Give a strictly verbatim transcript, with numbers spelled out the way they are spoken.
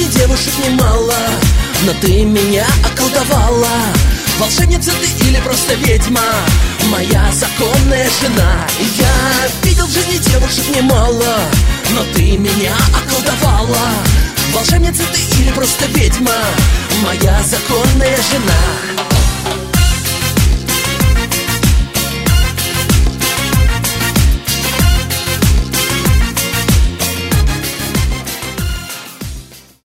жизни девушек немало, но ты меня околдовала. Волшебница ты или просто ведьма, моя законная жена. Я видел в жизни девушек немало, но ты меня околдовала. Волшебница ты или просто ведьма, моя законная жена.